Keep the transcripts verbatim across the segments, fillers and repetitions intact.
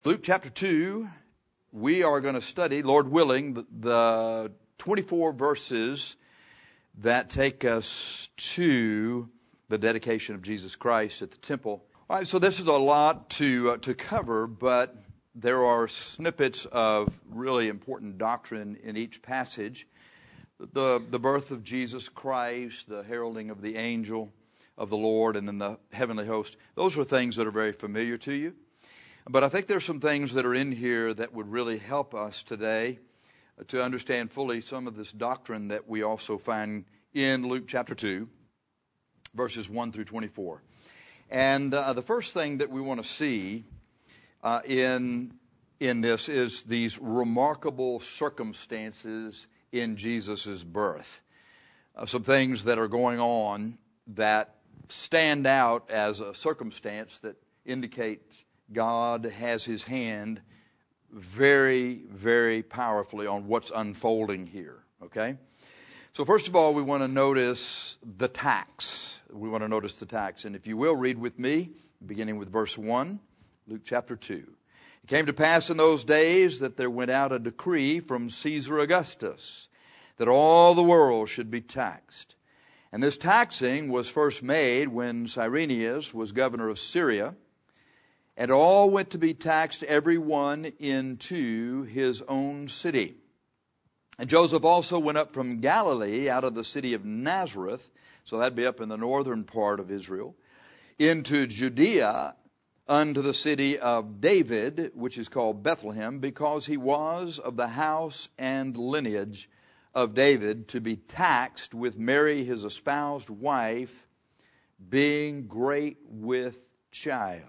Luke chapter two, we are going to study, Lord willing, the, the twenty-four verses that take us to the dedication of Jesus Christ at the temple. All right, so this is a lot to uh, to cover, but there are snippets of really important doctrine in each passage. The, the birth of Jesus Christ, the heralding of the angel of the Lord, and then the heavenly host. Those are things that are very familiar to you. But I think there's some things that are in here that would really help us today to understand fully some of this doctrine that we also find in Luke chapter two, verses one through twenty-four. And uh, the first thing that we want to see uh, in, in this is these remarkable circumstances in Jesus' birth. Uh, some things that are going on that stand out as a circumstance that indicates God has His hand very, very powerfully on what's unfolding here, okay? So first of all, we want to notice the tax. We want to notice the tax. And if you will, read with me, beginning with verse one, Luke chapter two. It came to pass in those days that there went out a decree from Caesar Augustus that all the world should be taxed. And this taxing was first made when Cyrenius was governor of Syria. And all went to be taxed, every one into his own city. And Joseph also went up from Galilee, out of the city of Nazareth, so that'd be up in the northern part of Israel, into Judea, unto the city of David, which is called Bethlehem, because he was of the house and lineage of David, to be taxed with Mary his espoused wife, being great with child.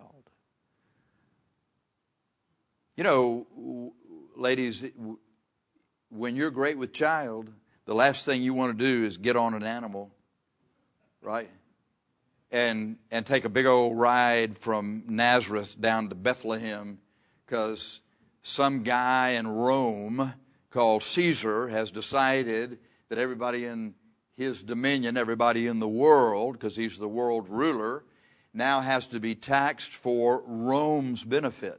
You know, ladies, when you're great with child, the last thing you want to do is get on an animal, right? And and take a big old ride from Nazareth down to Bethlehem because some guy in Rome called Caesar has decided that everybody in his dominion, everybody in the world, because he's the world ruler, now has to be taxed for Rome's benefit.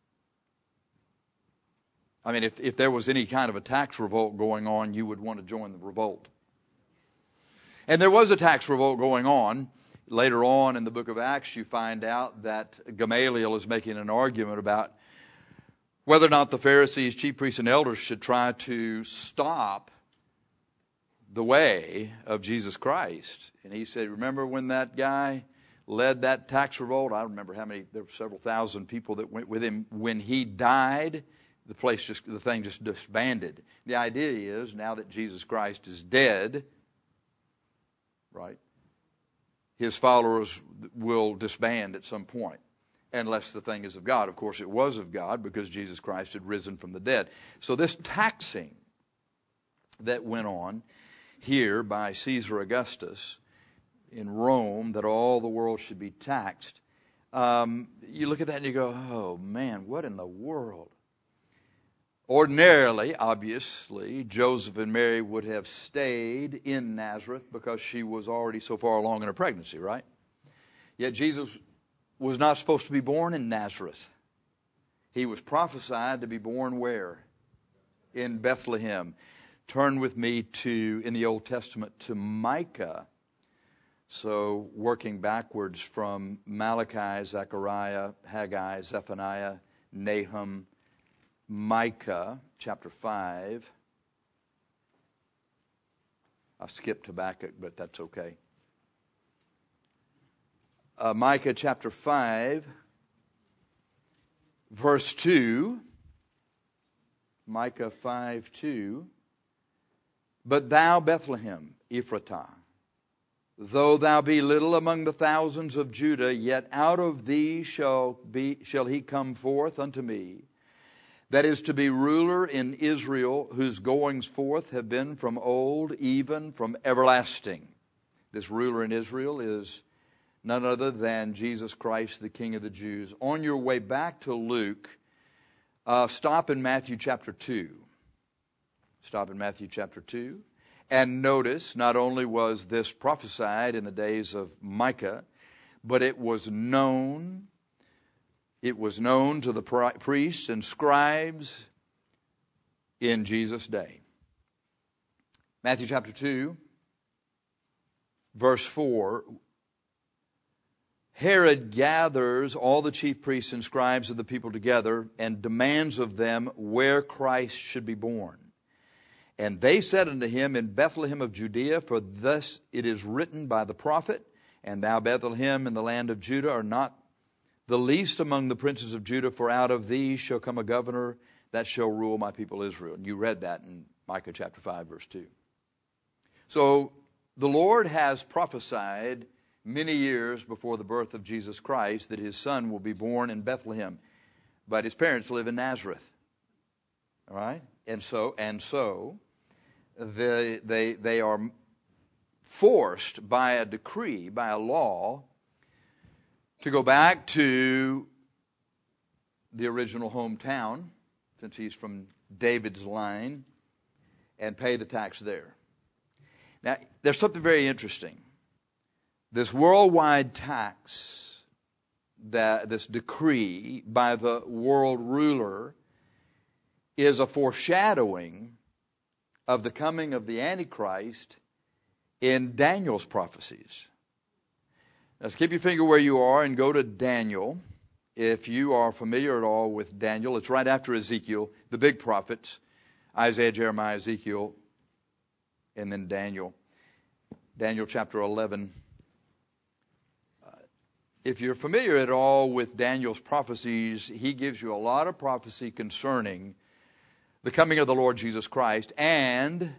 I mean, if, if there was any kind of a tax revolt going on, you would want to join the revolt. And there was a tax revolt going on. Later on in the book of Acts, you find out that Gamaliel is making an argument about whether or not the Pharisees, chief priests, and elders should try to stop the way of Jesus Christ. And he said, remember when that guy led that tax revolt? I don't remember how many, there were several thousand people that went with him. When he died, the place just, the thing just disbanded. The idea is, now that Jesus Christ is dead, right, his followers will disband at some point, unless the thing is of God. Of course, it was of God because Jesus Christ had risen from the dead. So this taxing that went on here by Caesar Augustus in Rome, that all the world should be taxed, um, you look at that and you go, oh man, what in the world? Ordinarily, obviously, Joseph and Mary would have stayed in Nazareth because she was already so far along in her pregnancy, right? Yet Jesus was not supposed to be born in Nazareth. He was prophesied to be born where? In Bethlehem. Turn with me to, in the Old Testament, to Micah. So, working backwards from Malachi, Zechariah, Haggai, Zephaniah, Nahum, Micah chapter five. I skipped Habakkuk, but that's okay. Uh, Micah chapter five, verse two. Micah five two. But thou, Bethlehem, Ephratah, though thou be little among the thousands of Judah, yet out of thee shall be shall he come forth unto me, that is to be ruler in Israel, whose goings forth have been from old, even from everlasting. This ruler in Israel is none other than Jesus Christ, the King of the Jews. On your way back to Luke, uh, stop in Matthew chapter two. Stop in Matthew chapter two. And notice, not only was this prophesied in the days of Micah, but it was known It was known to the priests and scribes in Jesus' day. Matthew chapter two, verse four. Herod gathers all the chief priests and scribes of the people together and demands of them where Christ should be born. And they said unto him, in Bethlehem of Judea, for thus it is written by the prophet, and thou, Bethlehem, in the land of Judah, are not the least among the princes of Judah, for out of thee shall come a governor that shall rule my people Israel. And you read that in Micah chapter five, verse two. So the Lord has prophesied many years before the birth of Jesus Christ that his son will be born in Bethlehem. But his parents live in Nazareth. All right? And so, and so they, they, they are forced by a decree, by a law, to go back to the original hometown, since he's from David's line, and pay the tax there. Now, there's something very interesting. This worldwide tax, that this decree by the world ruler, is a foreshadowing of the coming of the Antichrist in Daniel's prophecies. Now, let's keep your finger where you are and go to Daniel. If you are familiar at all with Daniel, it's right after Ezekiel, the big prophets, Isaiah, Jeremiah, Ezekiel, and then Daniel. Daniel chapter eleven. If you're familiar at all with Daniel's prophecies, he gives you a lot of prophecy concerning the coming of the Lord Jesus Christ and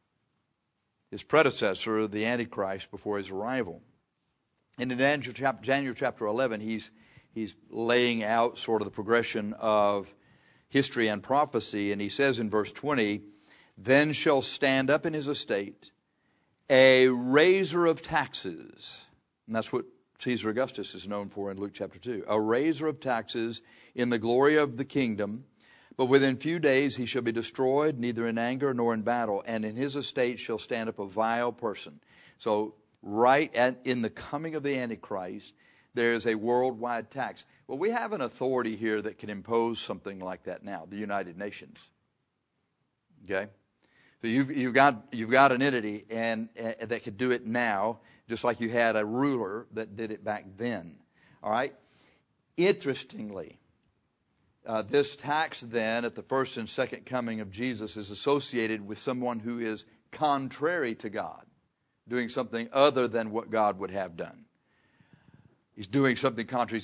his predecessor, the Antichrist, before his arrival. And in Daniel chapter, Daniel chapter eleven, he's, he's laying out sort of the progression of history and prophecy. And he says in verse twenty, then shall stand up in his estate a raiser of taxes. And that's what Caesar Augustus is known for in Luke chapter two. A raiser of taxes in the glory of the kingdom. But within few days he shall be destroyed, neither in anger nor in battle. And in his estate shall stand up a vile person. So right at, in the coming of the Antichrist, there is a worldwide tax. Well, we have an authority here that can impose something like that now, the United Nations. Okay? So you've, you've, got, you've got an entity and, uh, that could do it now, just like you had a ruler that did it back then. All right? Interestingly, uh, this tax then at the first and second coming of Jesus is associated with someone who is contrary to God, doing something other than what God would have done. He's doing something contrary. He's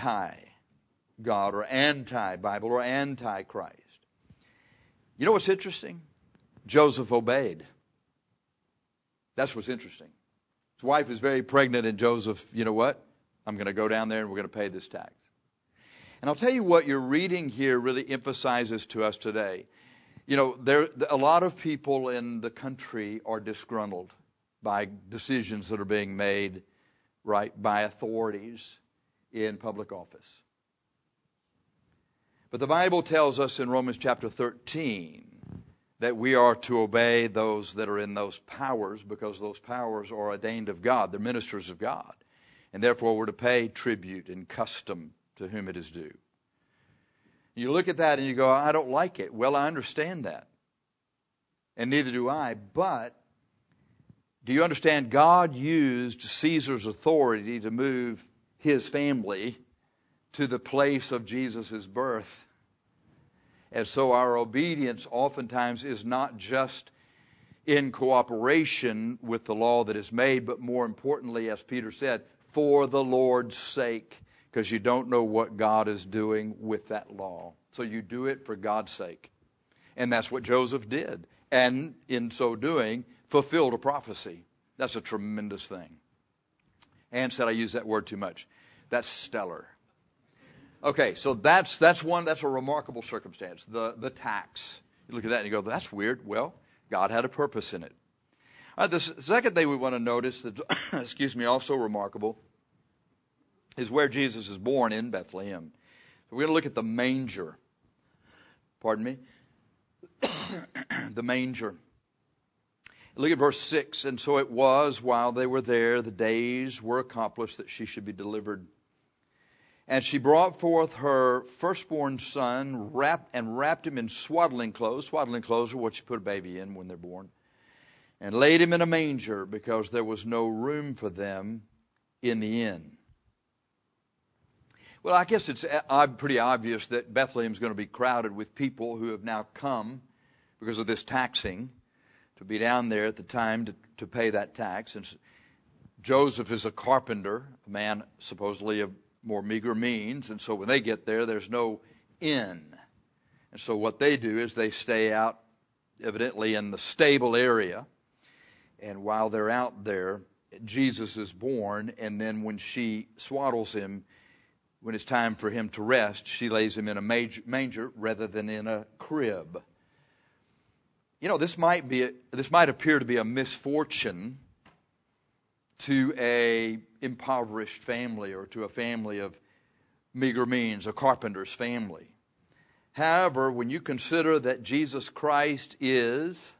anti-God or anti-Bible or anti-Christ. You know what's interesting? Joseph obeyed. That's what's interesting. His wife is very pregnant, and Joseph, you know what? I'm going to go down there and we're going to pay this tax. And I'll tell you what your reading here really emphasizes to us today. You know, there a lot of people in the country are disgruntled by decisions that are being made, right, by authorities in public office. But the Bible tells us in Romans chapter thirteen that we are to obey those that are in those powers, because those powers are ordained of God. They're ministers of God. And therefore we're to pay tribute and custom to whom it is due. You look at that and you go, I don't like it. Well, I understand that. And neither do I. But do you understand God used Caesar's authority to move his family to the place of Jesus' birth? And so our obedience oftentimes is not just in cooperation with the law that is made, but more importantly, as Peter said, for the Lord's sake, because you don't know what God is doing with that law. So you do it for God's sake. And that's what Joseph did. And in so doing, fulfilled a prophecy. That's a tremendous thing. Ann said I use that word too much. That's stellar. Okay, so that's that's one, that's a remarkable circumstance, the, the tax. You look at that and you go, that's weird. Well, God had a purpose in it. All right, the second thing we want to notice that's, excuse me, also remarkable is where Jesus is born, in Bethlehem. So we're going to look at the manger. Pardon me? The manger. Look at verse six. And so it was, while they were there, the days were accomplished that she should be delivered. And she brought forth her firstborn son, wrapped and wrapped him in swaddling clothes. Swaddling clothes are what you put a baby in when they're born. And laid him in a manger, because there was no room for them in the inn. Well, I guess it's pretty obvious that Bethlehem is going to be crowded with people who have now come because of this taxing to be down there at the time to, to pay that tax. And Joseph is a carpenter, a man supposedly of more meager means, and so when they get there, there's no inn. And so what they do is they stay out, evidently in the stable area, and while they're out there, Jesus is born, and then when she swaddles him, when it's time for him to rest, she lays him in a manger rather than in a crib. You know, this might be a, this might appear to be a misfortune to a impoverished family or to a family of meager means, a carpenter's family. However, when you consider that Jesus Christ is,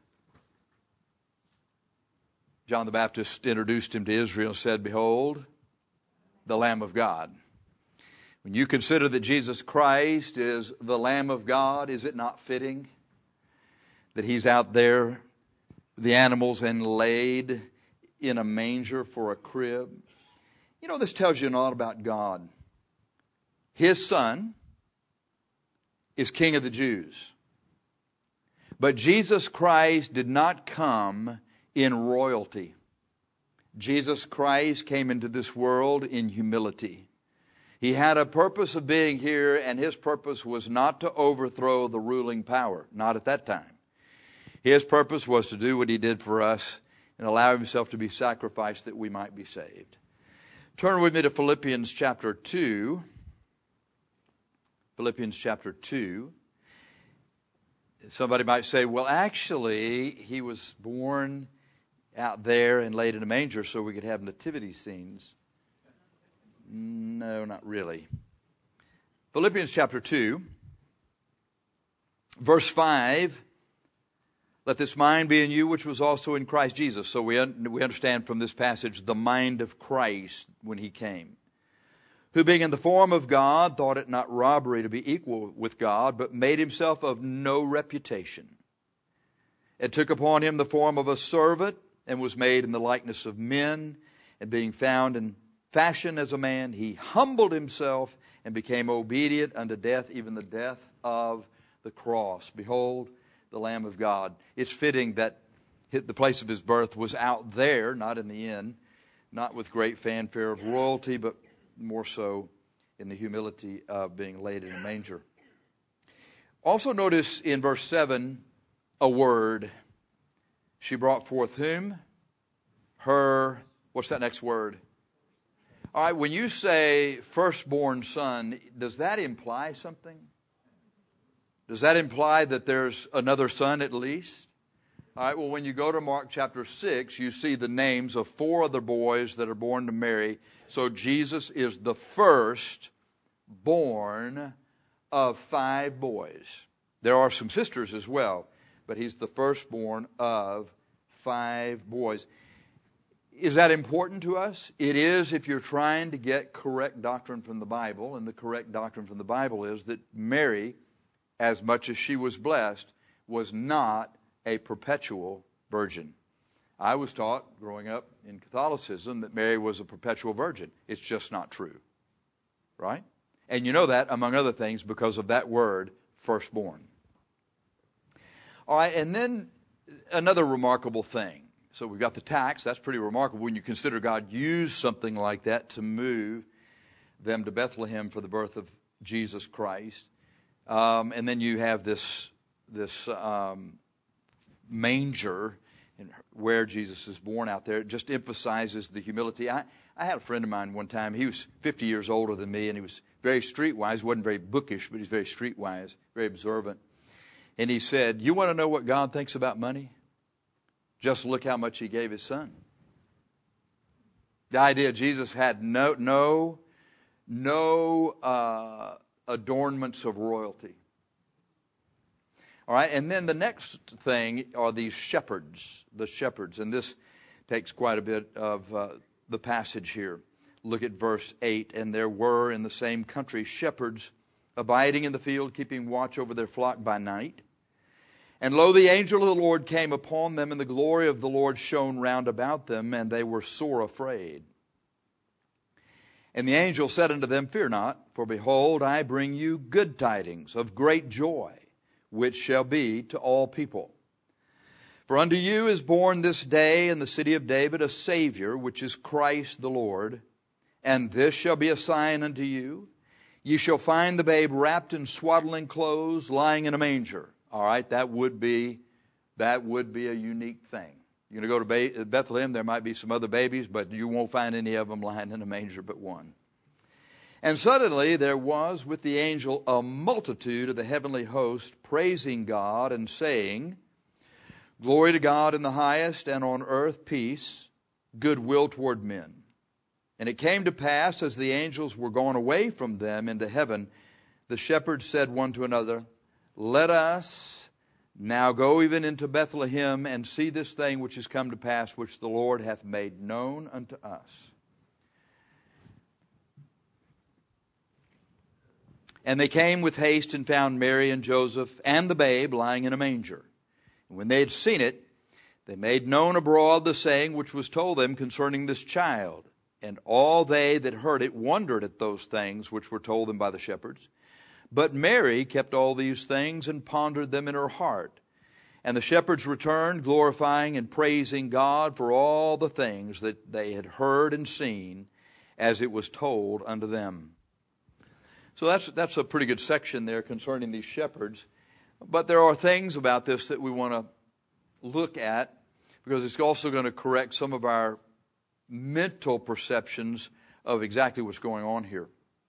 John the Baptist introduced him to Israel and said, "Behold, the Lamb of God." When you consider that Jesus Christ is the Lamb of God, is it not fitting that he's out there, the animals, and laid in a manger for a crib? You know, this tells you a lot about God. His Son is King of the Jews. But Jesus Christ did not come in royalty. Jesus Christ came into this world in humility. He had a purpose of being here, and his purpose was not to overthrow the ruling power, not at that time. His purpose was to do what he did for us and allow himself to be sacrificed that we might be saved. Turn with me to Philippians chapter two. Philippians chapter two. Somebody might say, well, actually, he was born out there and laid in a manger so we could have nativity scenes. No, not really. Philippians chapter two, verse five. Let this mind be in you, which was also in Christ Jesus. So we un- we understand from this passage the mind of Christ when he came. Who being in the form of God, thought it not robbery to be equal with God, but made himself of no reputation. And took upon him the form of a servant, and was made in the likeness of men. And being found in fashion as a man, he humbled himself and became obedient unto death, even the death of the cross. Behold, the Lamb of God. It's fitting that the place of his birth was out there, not in the inn, not with great fanfare of royalty, but more so in the humility of being laid in a manger. Also notice in verse seven a word. She brought forth whom? Her, what's that next word? All right, when you say firstborn son, does that imply something? Does that imply that there's another son at least? All right, well, when you go to Mark chapter six, you see the names of four other boys that are born to Mary. So Jesus is the first born of five boys. There are some sisters as well, but he's the firstborn of five boys. Is that important to us? It is if you're trying to get correct doctrine from the Bible, and the correct doctrine from the Bible is that Mary, as much as she was blessed, was not a perpetual virgin. I was taught growing up in Catholicism that Mary was a perpetual virgin. It's just not true. Right? And you know that, among other things, because of that word, firstborn. All right, and then another remarkable thing. So we've got the tax. That's pretty remarkable when you consider God used something like that to move them to Bethlehem for the birth of Jesus Christ. Um, and then you have this this um, manger and where Jesus is born out there. It just emphasizes the humility. I, I had a friend of mine one time. He was fifty years older than me, and he was very streetwise. He wasn't very bookish, but he's very streetwise, very observant. And he said, you want to know what God thinks about money? Just look how much he gave his son. The idea Jesus had no no no uh, adornments of royalty. All right, and then the next thing are these shepherds, the shepherds, and this takes quite a bit of uh, the passage here. Look at verse eight. And there were in the same country shepherds abiding in the field, keeping watch over their flock by night. And lo, the angel of the Lord came upon them, and the glory of the Lord shone round about them, and they were sore afraid. And the angel said unto them, Fear not, for behold, I bring you good tidings of great joy, which shall be to all people. For unto you is born this day in the city of David a Savior, which is Christ the Lord. And this shall be a sign unto you. Ye shall find the babe wrapped in swaddling clothes, lying in a manger. All right, that would be, that would be a unique thing. You're going to go to Bethlehem, there might be some other babies, but you won't find any of them lying in a manger but one. And suddenly there was with the angel a multitude of the heavenly host, praising God and saying, Glory to God in the highest, and on earth peace, goodwill toward men. And it came to pass, as the angels were gone away from them into heaven, the shepherds said one to another, Let us now go even into Bethlehem, and see this thing which is come to pass, which the Lord hath made known unto us. And they came with haste and found Mary and Joseph and the babe lying in a manger. And when they had seen it, they made known abroad the saying which was told them concerning this child. And all they that heard it wondered at those things which were told them by the shepherds. But Mary kept all these things and pondered them in her heart. And the shepherds returned, glorifying and praising God for all the things that they had heard and seen, as it was told unto them. So that's that's a pretty good section there concerning these shepherds. But there are things about this that we want to look at, because it's also going to correct some of our mental perceptions of exactly what's going on here.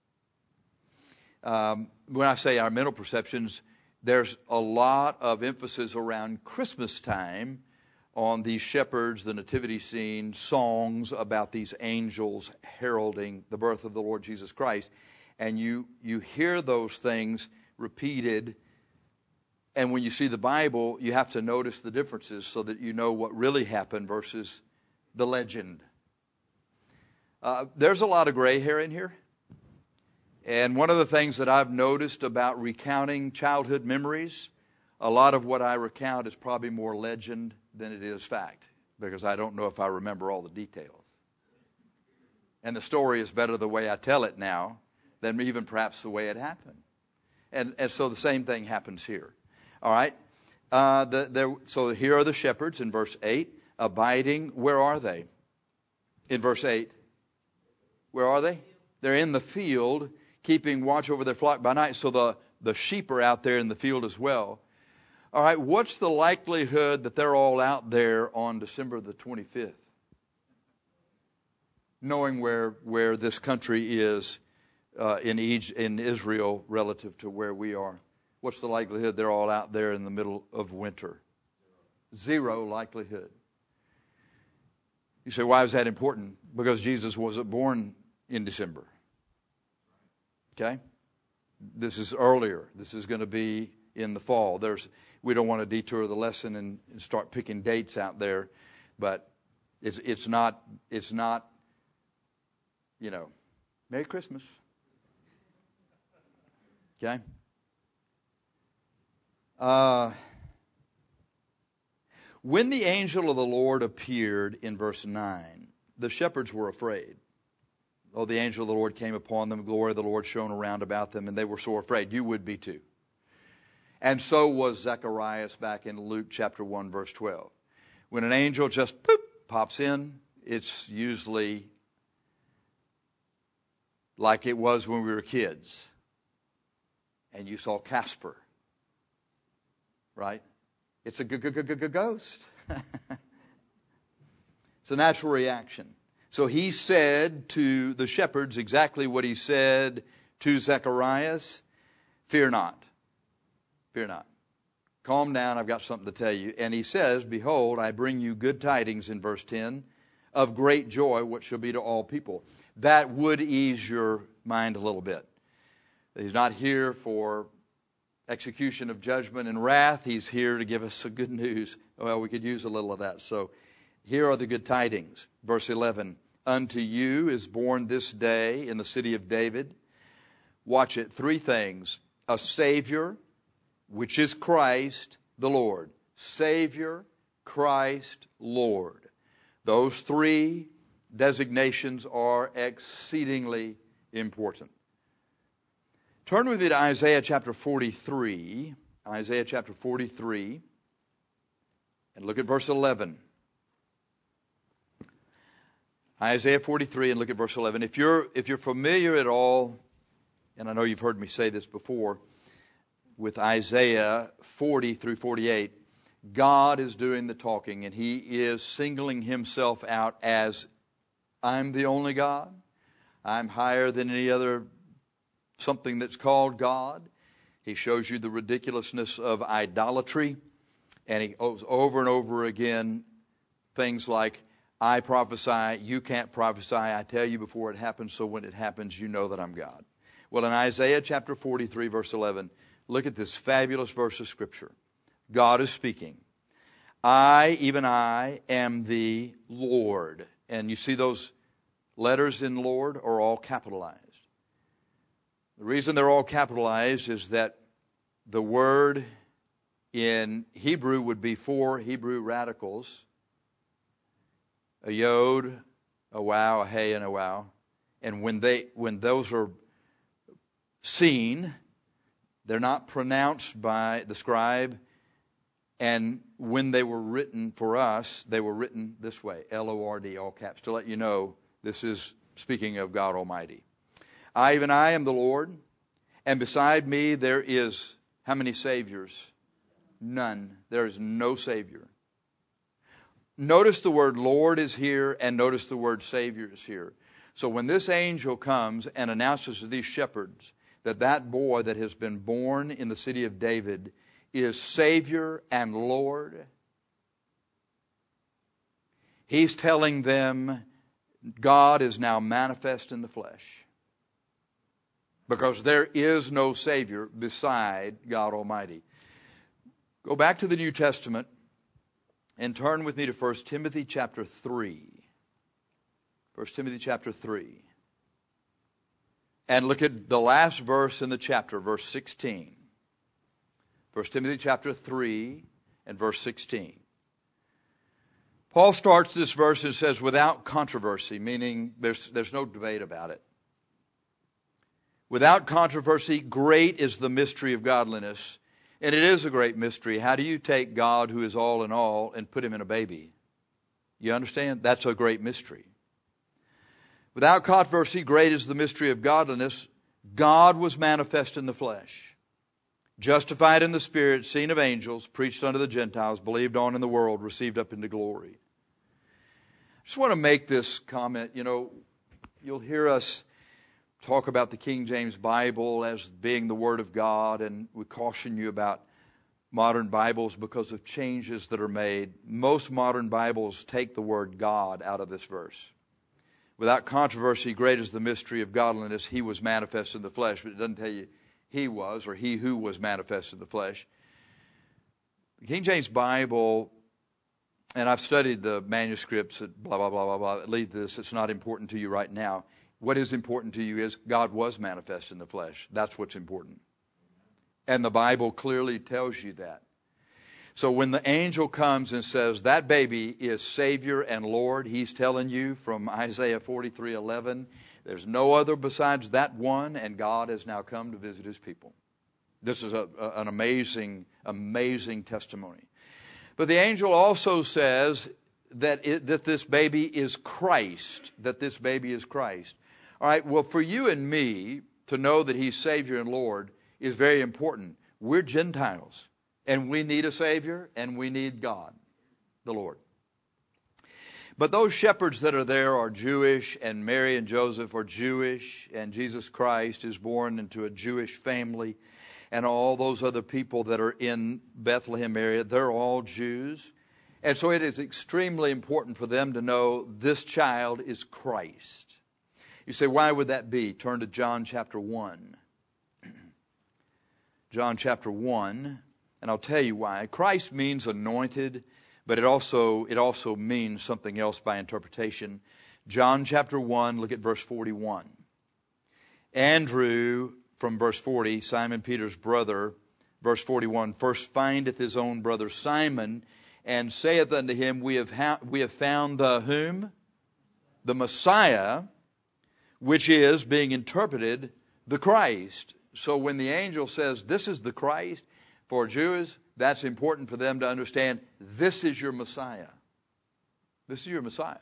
Um, when I say our mental perceptions, there's a lot of emphasis around Christmas time on these shepherds, the nativity scene, songs about these angels heralding the birth of the Lord Jesus Christ. And you, you hear those things repeated. And when you see the Bible, you have to notice the differences so that you know what really happened versus the legend. Uh, there's a lot of gray hair in here. And one of the things that I've noticed about recounting childhood memories, a lot of what I recount is probably more legend than it is fact, because I don't know if I remember all the details. And the story is better the way I tell it now than even perhaps the way it happened. And, and so the same thing happens here. All right? Uh, the, the, so here are the shepherds in verse eight, abiding. Where are they? In verse eight. Where are they? They're in the field, keeping watch over their flock by night. So the, the sheep are out there in the field as well. All right, what's the likelihood that they're all out there on December the twenty-fifth? Knowing where, where this country is uh, in, Egypt, in Israel relative to where we are. What's the likelihood they're all out there in the middle of winter? Zero likelihood. You say, why is that important? Because Jesus wasn't born in December. Okay? This is earlier. This is going to be in the fall. There's, we don't want to detour the lesson and, and start picking dates out there, but it's it's not it's not, you know, Merry Christmas. Okay? Uh, when the angel of the Lord appeared in verse nine, the shepherds were afraid. Oh, the angel of the Lord came upon them, the glory of the Lord shone around about them, and they were sore afraid. You would be too. And so was Zacharias back in Luke chapter one, verse twelve. When an angel just poop, pops in, it's usually like it was when we were kids. And you saw Casper. Right? It's a ghost. It's a natural reaction. So he said to the shepherds exactly what he said to Zacharias. Fear not. Fear not. Calm down, I've got something to tell you. And he says, Behold, I bring you good tidings in verse ten, of great joy, which shall be to all people. That would ease your mind a little bit. He's not here for execution of judgment and wrath. He's here to give us some good news. Well, we could use a little of that. So here are the good tidings. Verse eleven. unto you is born this day in the city of David. Watch it. Three things. A Savior, which is Christ the Lord. Savior, Christ, Lord. Those three designations are exceedingly important. Turn with me to Isaiah chapter forty-three. Isaiah chapter forty-three. And look at verse eleven. Isaiah forty-three and look at verse eleven. If you're, if you're familiar at all, and I know you've heard me say this before, with Isaiah forty through forty-eight, God is doing the talking, and He is singling Himself out as, I'm the only God. I'm higher than any other something that's called God. He shows you the ridiculousness of idolatry, and He goes over and over again things like, I prophesy, you can't prophesy, I tell you before it happens, so when it happens, you know that I'm God. Well, in Isaiah chapter forty-three, verse eleven, look at this fabulous verse of Scripture. God is speaking. I, even I, am the Lord. And you see those letters in Lord are all capitalized. The reason they're all capitalized is that the word in Hebrew would be four Hebrew radicals. A yod, a wow, a hey, and a wow. And when they when those are seen, they're not pronounced by the scribe. And when they were written for us, they were written this way, L O R D, all caps, to let you know this is speaking of God Almighty. I, even I, am the Lord, and beside me there is, how many saviors? None. There is no Savior. Notice the word Lord is here, and notice the word Savior is here. So when this angel comes and announces to these shepherds that that boy that has been born in the city of David is Savior and Lord, He's telling them God is now manifest in the flesh. Because there is no Savior beside God Almighty. Go back to the New Testament and turn with me to First Timothy chapter three. First Timothy chapter three. And look at the last verse in the chapter, verse sixteen. First Timothy chapter three and verse sixteen. Paul starts this verse and says, without controversy, meaning there's, there's no debate about it. Without controversy, great is the mystery of godliness. And it is a great mystery. How do you take God, who is all in all, and put Him in a baby? You understand? That's a great mystery. Without controversy, great is the mystery of godliness. God was manifest in the flesh, justified in the Spirit, seen of angels, preached unto the Gentiles, believed on in the world, received up into glory. I just want to make this comment. You know, you'll hear us talk about the King James Bible as being the Word of God, and we caution you about modern Bibles because of changes that are made. Most modern Bibles take the word God out of this verse. Without controversy, great is the mystery of godliness. He was manifest in the flesh, but it doesn't tell you He was, or He who was manifest in the flesh. The King James Bible, and I've studied the manuscripts that blah, blah, blah, blah, blah, that lead to this. It's not important to you right now. What is important to you is God was manifest in the flesh. That's what's important. And the Bible clearly tells you that. So when the angel comes and says, that baby is Savior and Lord, he's telling you from Isaiah forty-three eleven, there's no other besides that one, and God has now come to visit His people. This is a, a, an amazing, amazing testimony. But the angel also says that, it, that this baby is Christ, that this baby is Christ. All right, well, for you and me to know that He's Savior and Lord is very important. We're Gentiles, and we need a Savior, and we need God, the Lord. But those shepherds that are there are Jewish, and Mary and Joseph are Jewish, and Jesus Christ is born into a Jewish family, and all those other people that are in Bethlehem area, they're all Jews. And so it is extremely important for them to know this child is Christ. You say, why would that be? Turn to John chapter one. John chapter one, and I'll tell you why. Christ means anointed, but it also, it also means something else by interpretation. John chapter one, look at verse forty-one. Andrew, from verse forty, Simon Peter's brother, verse forty-one, first findeth his own brother Simon, and saith unto him, We have ha- we have found the whom? The Messiah, which is, being interpreted, the Christ. So when the angel says, this is the Christ, for Jews, that's important for them to understand, this is your Messiah. This is your Messiah.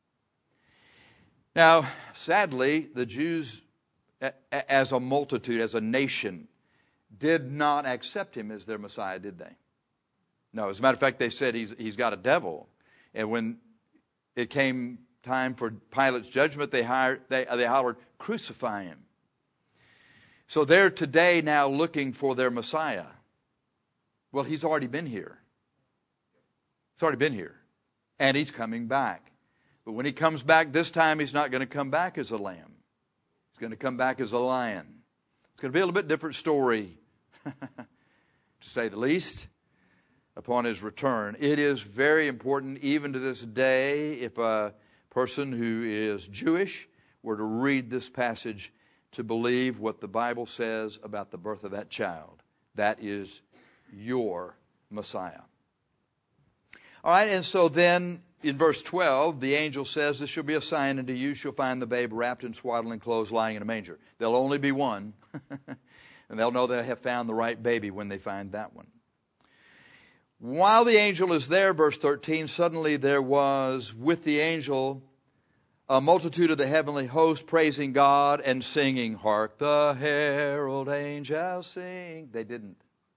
Now, sadly, the Jews, as a multitude, as a nation, did not accept him as their Messiah, did they? No, as a matter of fact, they said he's, he's got a devil. And when it came time for Pilate's judgment, they, hired, they, they hollered, crucify him. So they're today now looking for their Messiah. Well, he's already been here. He's already been here. And he's coming back. But when he comes back this time, he's not going to come back as a lamb. He's going to come back as a lion. It's going to be a little bit different story, to say the least, upon his return. It is very important, even to this day, if a person who is Jewish were to read this passage, to believe what the Bible says about the birth of that child. That is your Messiah. All right, and so then in verse twelve, the angel says, This shall be a sign unto you, shall find the babe wrapped in swaddling clothes, lying in a manger. There'll only be one, and they'll know they have found the right baby when they find that one. While the angel is there, verse thirteen, suddenly there was with the angel a multitude of the heavenly host praising God and singing, Hark the herald angels sing. They didn't.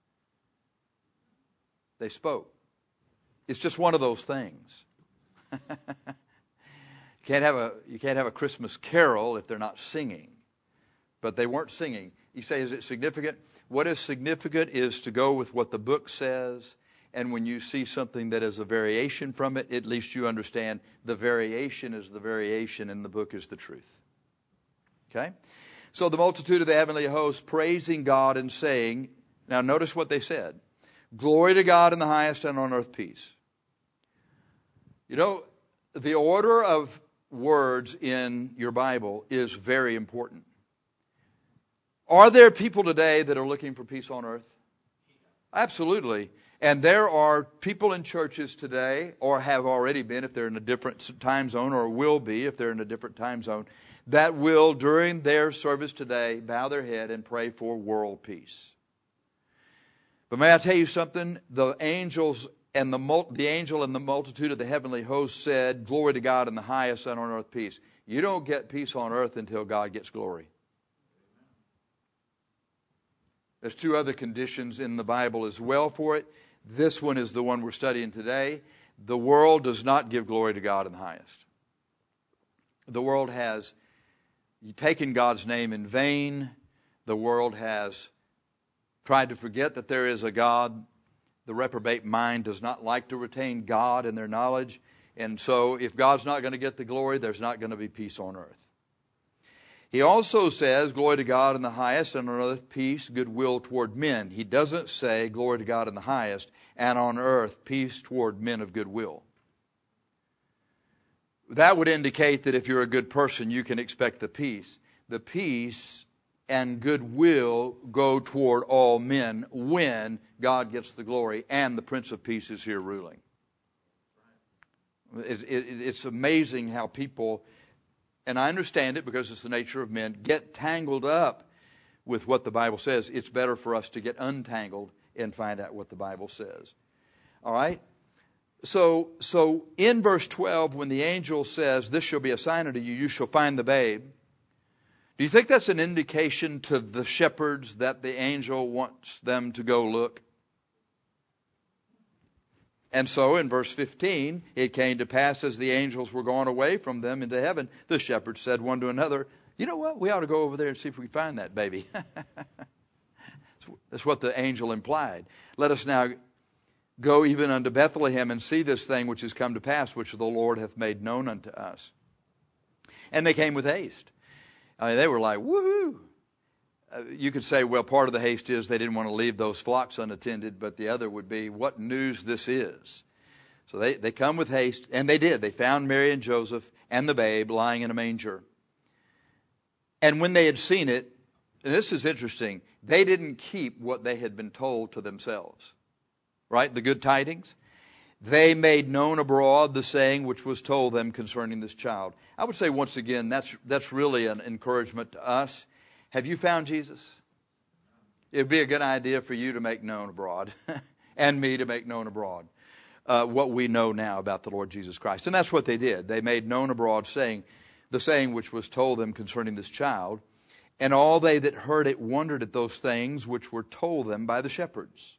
They spoke. It's just one of those things. you can't have a you can't have a Christmas carol if they're not singing. But they weren't singing. You say, is it significant? What is significant is to go with what the book says. And when you see something that is a variation from it, at least you understand the variation is the variation and the book is the truth. Okay? So the multitude of the heavenly hosts praising God and saying, now notice what they said, Glory to God in the highest and on earth peace. You know, the order of words in your Bible is very important. Are there people today that are looking for peace on earth? Absolutely. And there are people in churches today, or have already been if they're in a different time zone, or will be if they're in a different time zone, that will, during their service today, bow their head and pray for world peace. But may I tell you something? The angels and the mul- the angel and the multitude of the heavenly hosts said, Glory to God in the highest and on earth peace. You don't get peace on earth until God gets glory. There's two other conditions in the Bible as well for it. This one is the one we're studying today. The world does not give glory to God in the highest. The world has taken God's name in vain. The world has tried to forget that there is a God. The reprobate mind does not like to retain God in their knowledge. And so if God's not going to get the glory, there's not going to be peace on earth. He also says, Glory to God in the highest, and on earth peace, goodwill toward men. He doesn't say, Glory to God in the highest, and on earth peace toward men of goodwill. That would indicate that if you're a good person, you can expect the peace. The peace and goodwill go toward all men when God gets the glory and the Prince of Peace is here ruling. It, it, it's amazing how people, and I understand it because it's the nature of men, get tangled up with what the Bible says. It's better for us to get untangled and find out what the Bible says. All right? So, so in verse twelve, when the angel says, This shall be a sign unto you, you shall find the babe. Do you think that's an indication to the shepherds that the angel wants them to go look? And so in verse fifteen, it came to pass as the angels were gone away from them into heaven, the shepherds said one to another, You know what? We ought to go over there and see if we can find that baby. That's what the angel implied. Let us now go even unto Bethlehem and see this thing which has come to pass, which the Lord hath made known unto us. And they came with haste. I mean, they were like, woohoo. Uh, you could say, well, part of the haste is they didn't want to leave those flocks unattended, but the other would be what news this is. So they, they come with haste, and they did. They found Mary and Joseph and the babe lying in a manger. And when they had seen it, and this is interesting, they didn't keep what they had been told to themselves. Right? The good tidings. They made known abroad the saying which was told them concerning this child. I would say once again, that's that's really an encouragement to us. Have you found Jesus? It would be a good idea for you to make known abroad, and me to make known abroad, uh, what we know now about the Lord Jesus Christ. And that's what they did. They made known abroad saying, the saying which was told them concerning this child. And all they that heard it wondered at those things which were told them by the shepherds.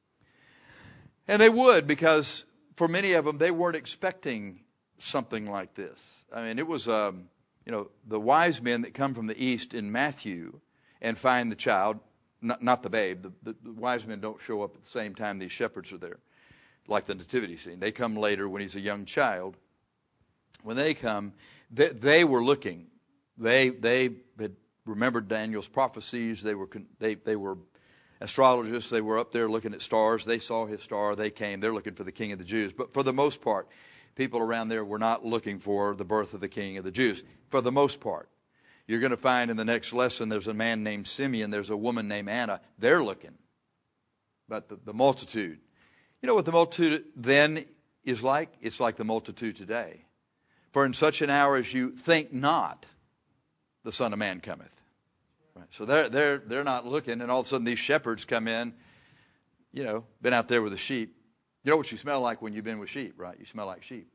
And they would, because for many of them, they weren't expecting something like this. I mean, it was, um, you know, the wise men that come from the east in Matthew and find the child, not, not the babe. The, the, the wise men don't show up at the same time these shepherds are there, like the nativity scene. They come later when he's a young child. When they come, they, they were looking. They they had remembered Daniel's prophecies. They were they they were astrologists. They were up there looking at stars. They saw his star. They came. They're looking for the King of the Jews. But for the most part, people around there were not looking for the birth of the King of the Jews. For the most part. You're going to find in the next lesson there's a man named Simeon. There's a woman named Anna. They're looking. But the, the multitude. You know what the multitude then is like? It's like the multitude today. For in such an hour as you think not, the Son of Man cometh. Right. So they're, they're, they're not looking, and all of a sudden these shepherds come in, you know, been out there with the sheep. You know what you smell like when you've been with sheep, right? You smell like sheep.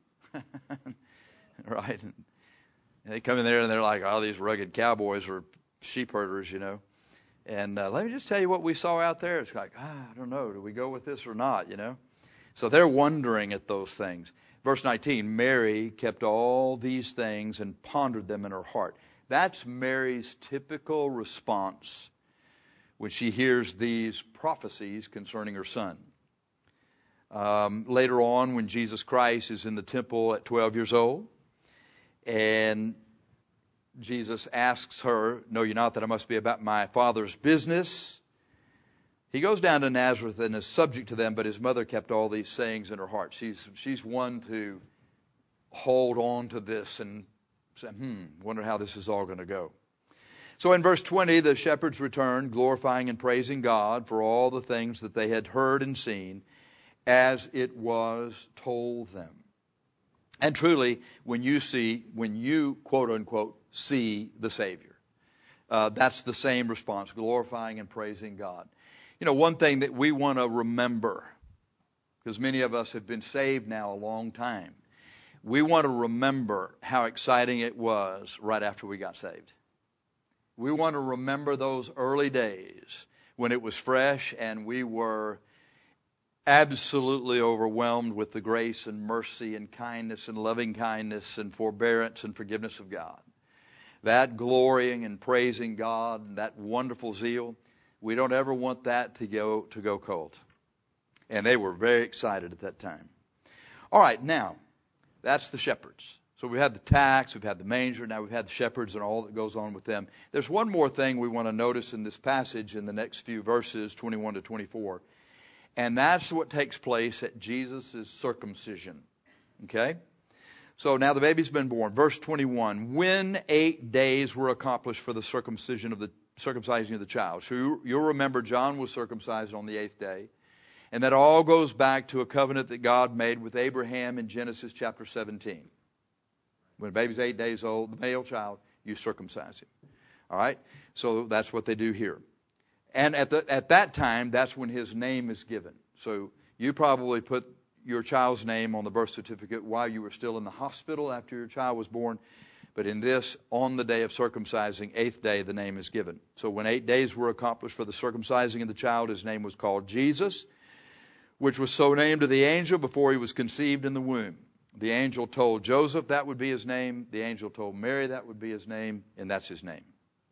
Right? And they come in there and they're like, oh, these rugged cowboys or sheep herders, you know. And uh, let me just tell you what we saw out there. It's like, ah, I don't know, do we go with this or not, you know? So they're wondering at those things. Verse nineteen, Mary kept all these things and pondered them in her heart. That's Mary's typical response when she hears these prophecies concerning her son. Um, later on, when Jesus Christ is in the temple at twelve years old, and Jesus asks her, know you not that I must be about my Father's business? He goes down to Nazareth and is subject to them, but his mother kept all these sayings in her heart. She's, she's one to hold on to this and say, hmm, wonder how this is all going to go. So in verse twenty, the shepherds returned, glorifying and praising God for all the things that they had heard and seen, as it was told them. And truly, when you see, when you, quote unquote, see the Savior, uh, that's the same response, glorifying and praising God. You know, one thing that we want to remember, because many of us have been saved now a long time, we want to remember how exciting it was right after we got saved. We want to remember those early days when it was fresh and we were absolutely overwhelmed with the grace and mercy and kindness and loving kindness and forbearance and forgiveness of God. That glorying and praising God and that wonderful zeal, we don't ever want that to go to go cold. And they were very excited at that time. All right, now, that's the shepherds. So we've had the tax, we've had the manger, now we've had the shepherds and all that goes on with them. There's one more thing we want to notice in this passage in the next few verses, twenty-one to twenty-four. And that's what takes place at Jesus' circumcision. Okay? So now the baby's been born. Verse twenty-one, when eight days were accomplished for the circumcision of the circumcising of the child. So you'll remember John was circumcised on the eighth day. And that all goes back to a covenant that God made with Abraham in Genesis chapter seventeen. When a baby's eight days old, the male child, you circumcise him. All right? So that's what they do here. And at the, at that time, that's when his name is given. So you probably put your child's name on the birth certificate while you were still in the hospital after your child was born. But in this, on the day of circumcising, eighth day, the name is given. So when eight days were accomplished for the circumcising of the child, his name was called Jesus, which was so named to the angel before he was conceived in the womb. The angel told Joseph that would be his name. The angel told Mary that would be his name, and that's his name.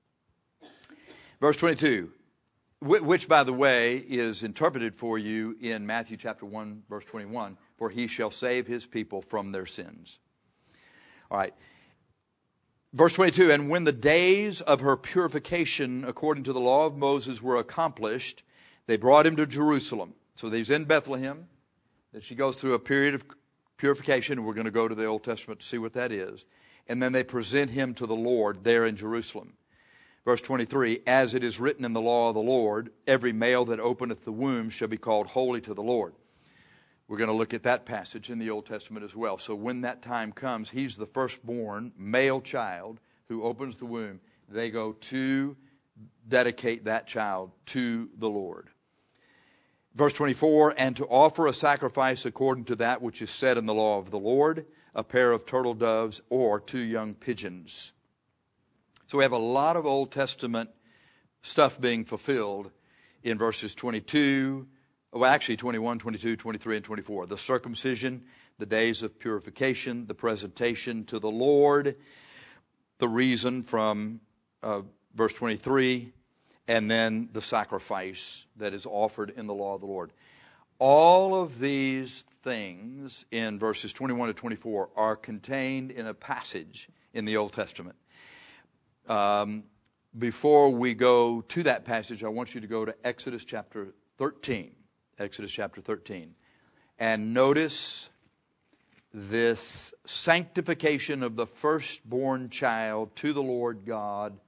Verse twenty-two, which, by the way, is interpreted for you in Matthew chapter one, verse twenty-one, for he shall save his people from their sins. All right. Verse twenty-two, and when the days of her purification according to the law of Moses were accomplished, they brought him to Jerusalem. So he's in Bethlehem. That she goes through a period of purification. We're going to go to the Old Testament to see what that is. And then they present him to the Lord there in Jerusalem. Verse twenty-three, as it is written in the law of the Lord, every male that openeth the womb shall be called holy to the Lord. We're going to look at that passage in the Old Testament as well. So when that time comes, he's the firstborn male child who opens the womb. They go to dedicate that child to the Lord. Verse twenty-four, and to offer a sacrifice according to that which is said in the law of the Lord, a pair of turtle doves or two young pigeons. So we have a lot of Old Testament stuff being fulfilled in verses twenty-two, well actually twenty-one, twenty-two, twenty-three, and twenty-four. The circumcision, the days of purification, the presentation to the Lord, the reason from uh, verse twenty-three, and then the sacrifice that is offered in the law of the Lord. All of these things in verses twenty-one to twenty-four are contained in a passage in the Old Testament. Um, before we go to that passage, I want you to go to Exodus chapter thirteen. Exodus chapter thirteen. And notice this sanctification of the firstborn child to the Lord God.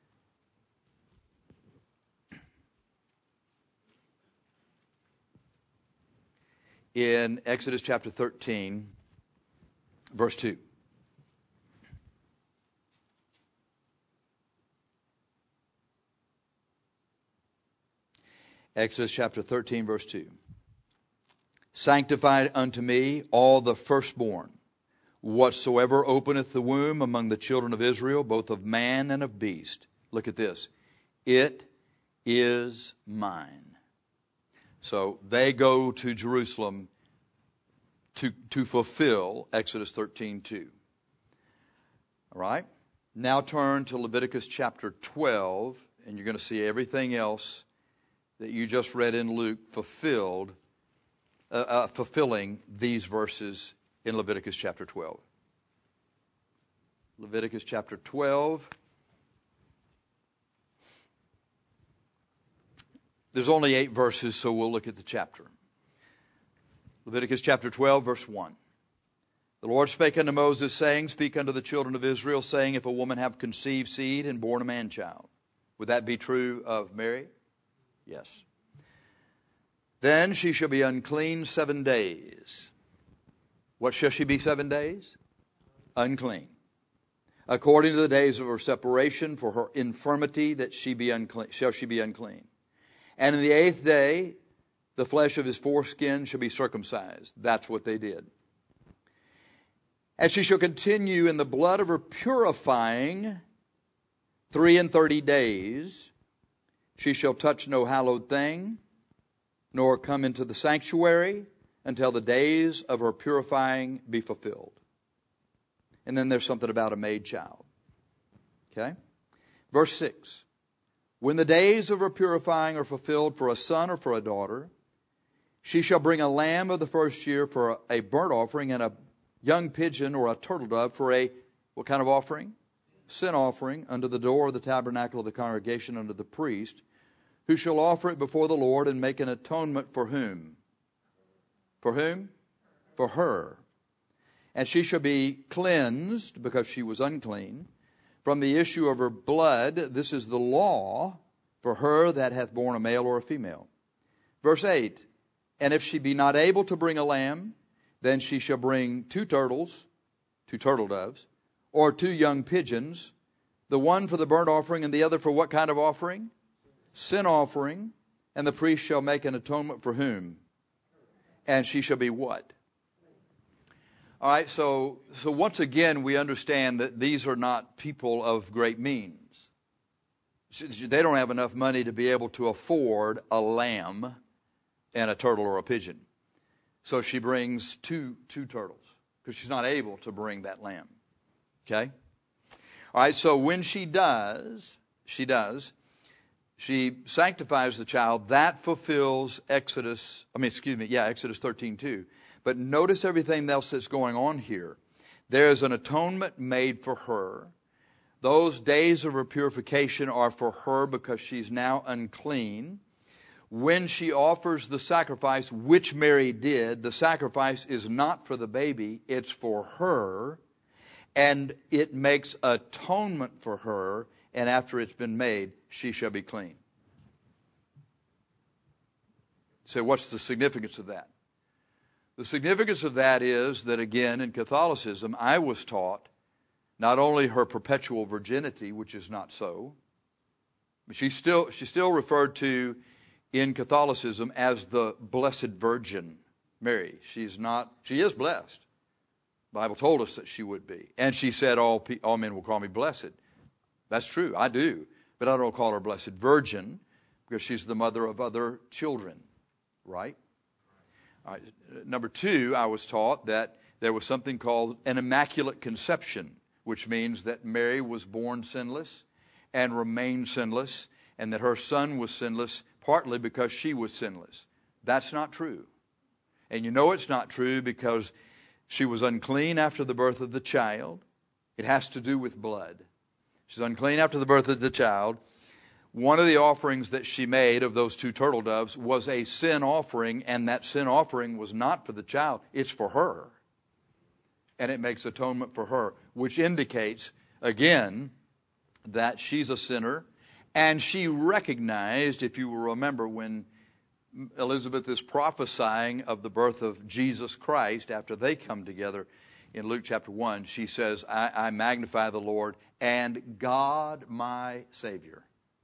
In Exodus chapter thirteen, verse two. Exodus chapter thirteen, verse two. Sanctify unto me all the firstborn, whatsoever openeth the womb among the children of Israel, both of man and of beast. Look at this. It is mine. So they go to Jerusalem to, to fulfill Exodus thirteen two. All right? Now turn to Leviticus chapter twelve, and you're going to see everything else that you just read in Luke fulfilled, uh, uh, fulfilling these verses in Leviticus chapter twelve. Leviticus chapter twelve. There's only eight verses, so we'll look at the chapter. Leviticus chapter twelve, verse one. The Lord spake unto Moses, saying, speak unto the children of Israel, saying, if a woman have conceived seed and born a man-child. Would that be true of Mary? Yes. Then she shall be unclean seven days. What shall she be seven days? Unclean. According to the days of her separation, for her infirmity that she be unclean, shall she be unclean. And in the eighth day, the flesh of his foreskin shall be circumcised. That's what they did. And she shall continue in the blood of her purifying three and thirty days. She shall touch no hallowed thing, nor come into the sanctuary until the days of her purifying be fulfilled. And then there's something about a maid child. Okay? Verse six. When the days of her purifying are fulfilled for a son or for a daughter, she shall bring a lamb of the first year for a burnt offering, and a young pigeon or a turtle dove for a, what kind of offering? Sin offering, unto the door of the tabernacle of the congregation unto the priest, who shall offer it before the Lord and make an atonement for whom? For whom? For her. And she shall be cleansed, because she was unclean, from the issue of her blood. This is the law for her that hath borne a male or a female. Verse eight. And if she be not able to bring a lamb, then she shall bring two turtles, two turtle doves, or two young pigeons, the one for the burnt offering and the other for what kind of offering? Sin offering. And the priest shall make an atonement for whom? And she shall be what? All right, so so once again we understand that these are not people of great means. They don't have enough money to be able to afford a lamb and a turtle or a pigeon. So she brings two two turtles because she's not able to bring that lamb. Okay? All right, so when she does, she does, she sanctifies the child. That fulfills Exodus, I mean, excuse me, yeah, Exodus thirteen two. But notice everything else that's going on here. There is an atonement made for her. Those days of her purification are for her because she's now unclean. when she offers the sacrifice, which Mary did, the sacrifice is not for the baby, it's for her, and it makes atonement for her, and after it's been made, she shall be clean. So what's the significance of that? The significance of that is that, again, in Catholicism, I was taught not only her perpetual virginity, which is not so, but she's still, she's still referred to in Catholicism as the Blessed Virgin Mary. She's not, she is blessed. The Bible told us that she would be. And she said, all, pe- all men will call me blessed. That's true, I do. But I don't call her Blessed Virgin because she's the mother of other children, right? All right. Number two, I was taught that there was something called an Immaculate Conception, which means that Mary was born sinless and remained sinless, and that her son was sinless partly because she was sinless. That's not true. And you know it's not true because she was unclean after the birth of the child. It has to do with blood. She's unclean after the birth of the child. One of the offerings that she made of those two turtle doves was a sin offering, and that sin offering was not for the child, it's for her. And it makes atonement for her, which indicates, again, that she's a sinner. And she recognized, if you will remember, when Elizabeth is prophesying of the birth of Jesus Christ after they come together in Luke chapter one, she says, I, I magnify the Lord and God my Savior.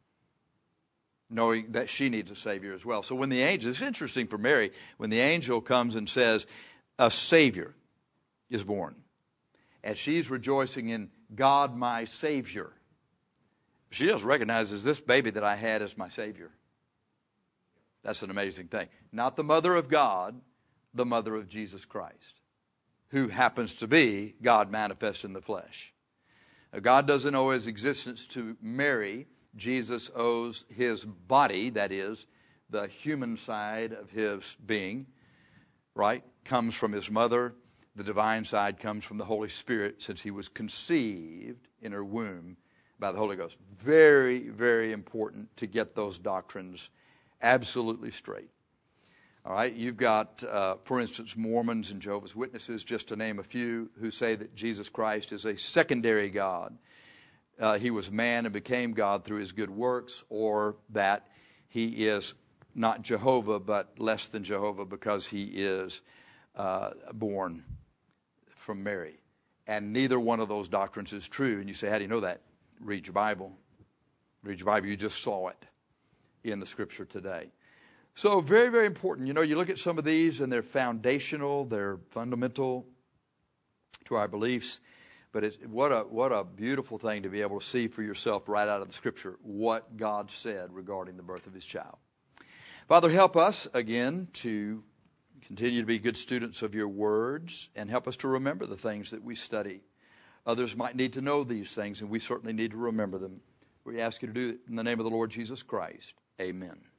Knowing that she needs a Savior as well. So when the angel, it's interesting for Mary, when the angel comes and says, a Savior is born, and she's rejoicing in God my Savior, she just recognizes this baby that I had as my Savior. That's an amazing thing. Not the mother of God, the mother of Jesus Christ, who happens to be God manifest in the flesh. Now, God doesn't owe his existence to Mary. Jesus owes his body, that is, the human side of his being, right, comes from his mother. The divine side comes from the Holy Spirit, since he was conceived in her womb by the Holy Ghost. Very, very important to get those doctrines absolutely straight. All right, you've got, uh, for instance, Mormons and Jehovah's Witnesses, just to name a few, who say that Jesus Christ is a secondary God. Uh, he was man and became God through his good works, or that he is not Jehovah, but less than Jehovah because he is uh, born from Mary. And neither one of those doctrines is true. And you say, how do you know that? Read your Bible. Read your Bible. You just saw it in the Scripture today. So very, very important. You know, you look at some of these and they're foundational, they're fundamental to our beliefs. But it's, what a what a beautiful thing to be able to see for yourself right out of the Scripture what God said regarding the birth of his child. Father, help us again to continue to be good students of your words and help us to remember the things that we study. Others might need to know these things, and we certainly need to remember them. We ask you to do it in the name of the Lord Jesus Christ. Amen.